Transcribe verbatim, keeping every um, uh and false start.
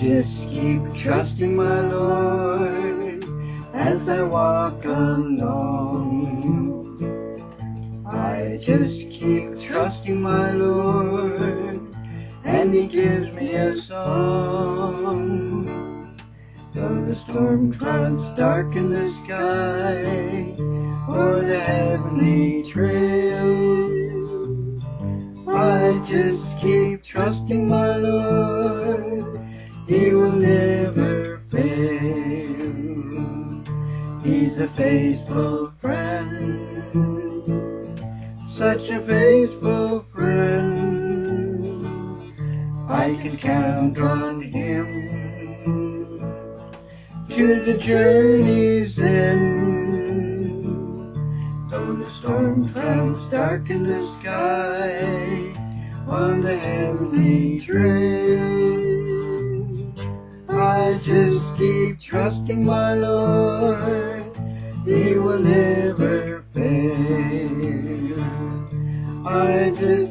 just keep trusting my Lord as I walk along. I just keep trusting my Lord, and He gives me a song. Though the storm clouds darken the sky or the heavenly trail, I just keep trusting my Lord. He will never fail. He's a faithful friend, such a faithful friend. I can count on Him to the journey's end. Though the storm clouds darken the sky on the heavenly trail, I just keep trusting my Lord. He will never fail. I just